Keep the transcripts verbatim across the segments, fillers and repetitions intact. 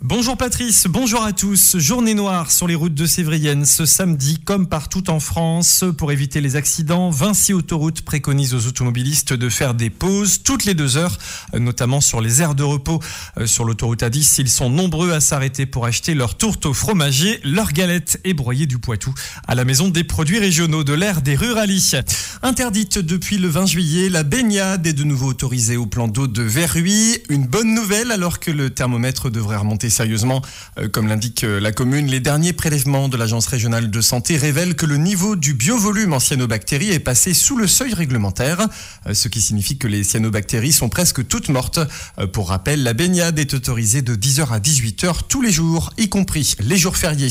Bonjour Patrice, bonjour à tous. Journée noire sur les routes de Sévrienne ce samedi, comme partout en France. Pour éviter les accidents, Vinci Autoroute préconise aux automobilistes de faire des pauses toutes les deux heures, notamment sur les aires de repos. Sur l'autoroute A dix, ils sont nombreux à s'arrêter pour acheter leur tourte au fromager, leurs galettes et broyés du Poitou à la maison des produits régionaux de l'ère des Rurali. Interdite depuis le vingt juillet, la baignade est de nouveau autorisée au plan d'eau de Verruy. Une bonne nouvelle alors que le thermomètre devrait remonter sérieusement. Euh, comme l'indique euh, la commune, les derniers prélèvements de l'Agence régionale de santé révèlent que le niveau du biovolume en cyanobactéries est passé sous le seuil réglementaire, euh, ce qui signifie que les cyanobactéries sont presque toutes mortes. Euh, pour rappel, la baignade est autorisée de dix heures à dix-huit heures tous les jours, y compris les jours fériés.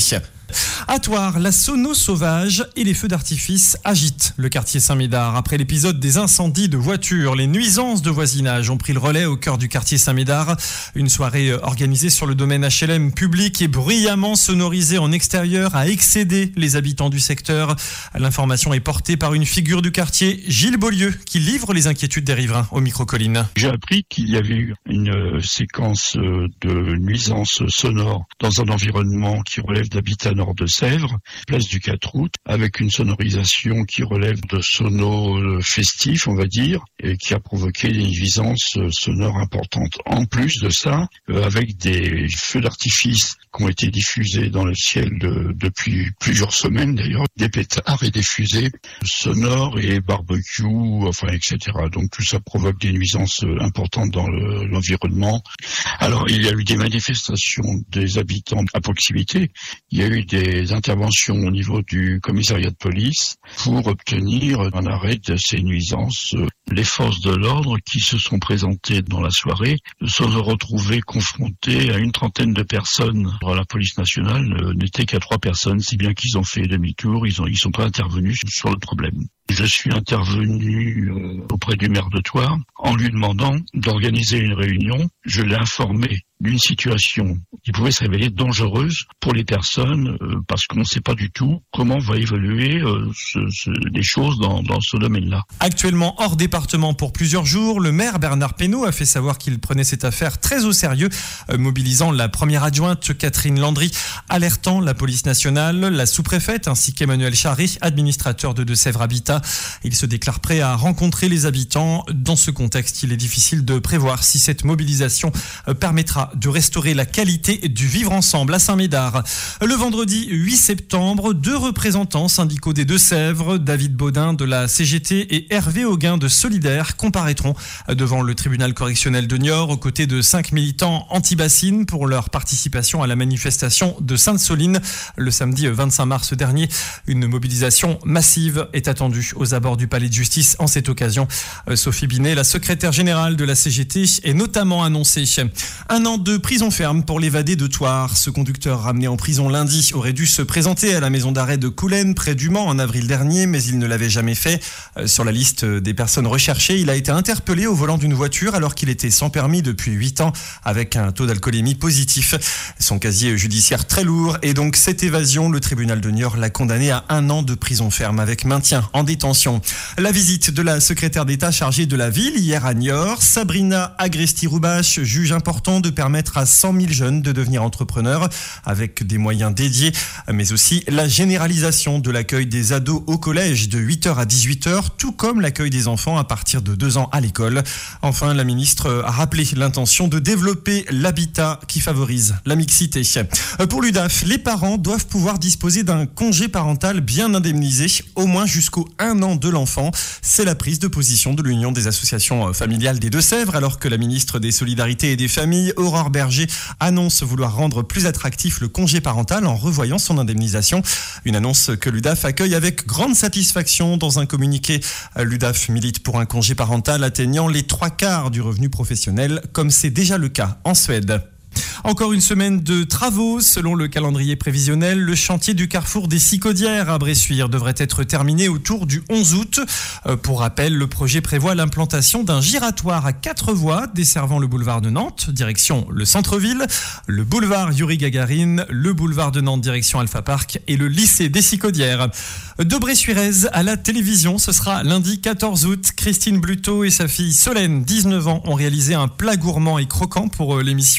À Thouars, la sono sauvage et les feux d'artifice agitent le quartier Saint-Médard. Après l'épisode des incendies de voitures, les nuisances de voisinage ont pris le relais au cœur du quartier Saint-Médard. Une soirée organisée sur le domaine H L M public et bruyamment sonorisée en extérieur a excédé les habitants du secteur. L'information est portée par une figure du quartier, Gilles Beaulieu, qui livre les inquiétudes des riverains au micro-colline. J'ai appris qu'il y avait eu une euh, séquence euh, de nuisances sonores dans un environnement qui relève d'habitat nord de Sèvres, place du quatre août, avec une sonorisation qui relève de sonos festifs, on va dire, et qui a provoqué des nuisances sonores importantes. En plus de ça, euh, avec des feux d'artifice qui ont été diffusés dans le ciel de, depuis plusieurs semaines d'ailleurs, des pétards et des fusées sonores et barbecues, enfin et cetera. Donc tout ça provoque des nuisances importantes dans le, l'environnement. Alors il y a eu des manifestations des habitants à proximité, il y a eu des interventions au niveau du commissariat de police pour obtenir un arrêt de ces nuisances. Les forces de l'ordre qui se sont présentées dans la soirée se sont retrouvées confrontées à une trentaine de personnes. La police nationale n'était qu'à trois personnes, si bien qu'ils ont fait demi-tour, ils ont, ils sont pas intervenus sur le problème. Je suis intervenu euh, auprès du maire de Thouars en lui demandant d'organiser une réunion. Je l'ai informé d'une situation qui pouvait se révéler dangereuse pour les personnes euh, parce qu'on ne sait pas du tout comment va évoluer euh, ce, ce, les choses dans, dans ce domaine-là. Actuellement hors département pour plusieurs jours, le maire Bernard Pénaud a fait savoir qu'il prenait cette affaire très au sérieux, euh, mobilisant la première adjointe Catherine Landry, alertant la police nationale, la sous-préfète ainsi qu'Emmanuel Charry, administrateur de Deux-Sèvres Habitat. Il se déclare prêt à rencontrer les habitants. Dans ce contexte, il est difficile de prévoir si cette mobilisation permettra de restaurer la qualité du vivre ensemble à Saint-Médard. Le vendredi huit septembre, deux représentants syndicaux des Deux-Sèvres, David Baudin de la C G T et Hervé Auguin de Solidaire, comparaîtront devant le tribunal correctionnel de Niort aux côtés de cinq militants anti-bassines pour leur participation à la manifestation de Sainte-Soline le samedi vingt-cinq mars dernier. Une mobilisation massive est attendue aux abords du palais de justice en cette occasion. Sophie Binet, la secrétaire générale de la C G T, est notamment annoncée. Un an de prison ferme pour l'évadé de Thouars. Ce conducteur ramené en prison lundi aurait dû se présenter à la maison d'arrêt de Coulennes près du Mans en avril dernier, mais il ne l'avait jamais fait. Sur la liste des personnes recherchées, il a été interpellé au volant d'une voiture alors qu'il était sans permis depuis huit ans avec un taux d'alcoolémie positif. Son casier judiciaire très lourd et donc cette évasion, le tribunal de Niort l'a condamné à un an de prison ferme avec maintien en détention. La visite de la secrétaire d'État chargée de la ville hier à Niort, Sabrina Agresti-Roubache, juge important de permettre à cent mille jeunes de devenir entrepreneurs avec des moyens dédiés, mais aussi la généralisation de l'accueil des ados au collège de huit heures à dix-huit heures, tout comme l'accueil des enfants à partir de deux ans à l'école. Enfin, la ministre a rappelé l'intention de développer l'habitat qui favorise la mixité. Pour l'U D A F, les parents doivent pouvoir disposer d'un congé parental bien indemnisé, au moins jusqu'au un an de l'enfant. C'est la prise de position de l'Union des associations familiales des Deux-Sèvres, alors que la ministre des Solidarités et des Familles, Aurore Berger, annonce vouloir rendre plus attractif le congé parental en revoyant son indemnisation. Une annonce que l'U D A F accueille avec grande satisfaction. Dans un communiqué, l'U D A F milite pour un congé parental atteignant les trois quarts du revenu professionnel, comme c'est déjà le cas en Suède. Encore une semaine de travaux. Selon le calendrier prévisionnel, le chantier du carrefour des Sicaudières à Bressuire devrait être terminé autour du onze août. Euh, pour rappel, le projet prévoit l'implantation d'un giratoire à quatre voies desservant le boulevard de Nantes, direction le centre-ville, le boulevard Yuri Gagarin, le boulevard de Nantes, direction Alpha Park et le lycée des Sicaudières. De Bressuirez à la télévision, ce sera lundi quatorze août. Christine Bluteau et sa fille Solène, dix-neuf ans, ont réalisé un plat gourmand et croquant pour l'émission Tous en cuisine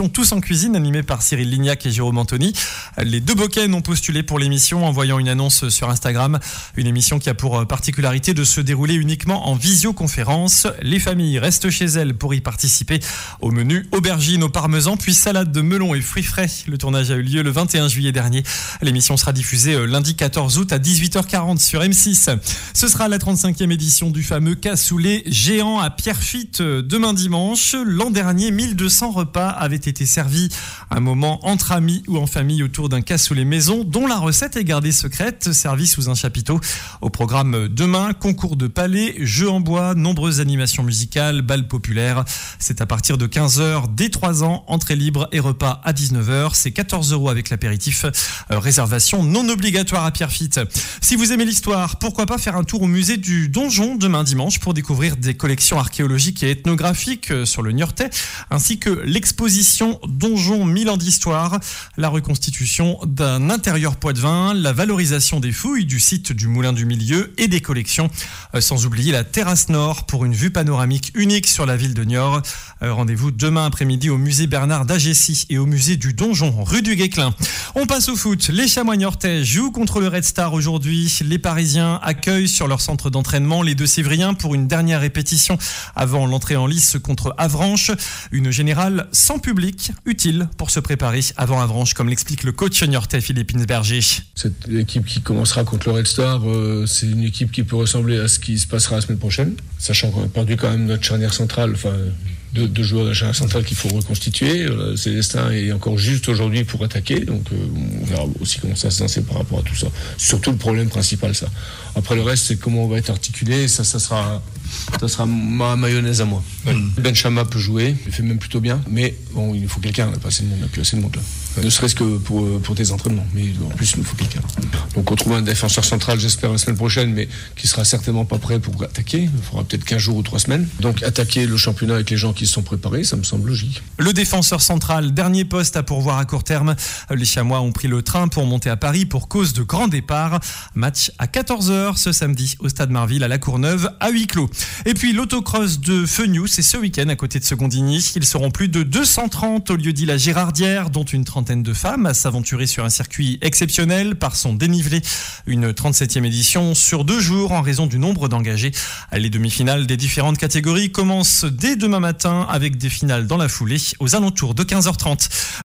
cuisine animé par Cyril Lignac et Jérôme Anthony. Les deux Bocaines ont postulé pour l'émission en envoyant une annonce sur Instagram. Une émission qui a pour particularité de se dérouler uniquement en visioconférence. Les familles restent chez elles pour y participer. Au menu, aubergines au parmesan, puis salade de melon et fruits frais. Le tournage a eu lieu le vingt et un juillet dernier. L'émission sera diffusée lundi quatorze août à dix-huit heures quarante sur M six. Ce sera la trente-cinquième édition du fameux cassoulet géant à Pierrefitte demain dimanche. L'an dernier, mille deux cents repas avaient été servis. Un moment entre amis ou en famille autour d'un cassoulet maison dont la recette est gardée secrète, servi sous un chapiteau. Au programme demain, concours de palais, jeux en bois, nombreuses animations musicales, bal populaire. C'est à partir de quinze heures, dès trois ans, entrée libre et repas à dix-neuf heures. C'est quatorze euros avec l'apéritif. Euh, réservation non obligatoire à Pierrefitte. Si vous aimez l'histoire, pourquoi pas faire un tour au musée du Donjon demain dimanche pour découvrir des collections archéologiques et ethnographiques sur le Niortais, ainsi que l'exposition Donjon mille ans d'histoire, la reconstitution d'un intérieur Poitevin, la valorisation des fouilles du site du Moulin du Milieu et des collections, euh, sans oublier la terrasse nord pour une vue panoramique unique sur la ville de Niort. Euh, rendez-vous demain après-midi au musée Bernard d'Agessy et au musée du Donjon, rue du Guesclin. On passe au foot. Les Chamois niortais jouent contre le Red Star aujourd'hui. Les Parisiens accueillent sur leur centre d'entraînement les Deux-Sévriens pour une dernière répétition avant l'entrée en lice contre Avranches. Une générale sans public, utile pour se préparer avant Avranches, comme l'explique le coach niortais Philippe Insberger. Cette équipe qui commencera contre le Red Star, euh, c'est une équipe qui peut ressembler à ce qui se passera la semaine prochaine, sachant qu'on a perdu quand même notre charnière centrale, enfin deux, deux joueurs de la charnière centrale qu'il faut reconstituer. Euh, Célestin est encore juste aujourd'hui pour attaquer, donc euh, on verra aussi comment ça se lancer par rapport à tout ça. Surtout le problème principal, ça. Après le reste, c'est comment on va être articulé, ça, ça sera... Ça sera ma mayonnaise à moi. Ouais. Ben Chama peut jouer, il fait même plutôt bien, mais bon, il nous faut quelqu'un, on n'a pas assez de monde, on n'a plus assez de monde là. Ouais. Ne serait-ce que pour, pour tes entraînements, mais en plus il nous faut quelqu'un. Donc on trouve un défenseur central, j'espère la semaine prochaine, mais qui sera certainement pas prêt pour attaquer. Il faudra peut-être quinze jours ou trois semaines. Donc attaquer le championnat avec les gens qui se sont préparés, ça me semble logique. Le défenseur central, dernier poste à pourvoir à court terme. Les Chamois ont pris le train pour monter à Paris pour cause de grand départ. Match à quatorze heures ce samedi au Stade Marville à La Courneuve à huis clos. Et puis l'autocross de Feugnoux, c'est ce week-end à côté de Secondigny. Ils seront plus de deux cent trente au lieu-dit La Girardière, dont une trentaine de femmes à s'aventurer sur un circuit exceptionnel par son dénivelé. Une trente-septième édition sur deux jours en raison du nombre d'engagés. Les demi-finales des différentes catégories commencent dès demain matin avec des finales dans la foulée aux alentours de quinze heures trente.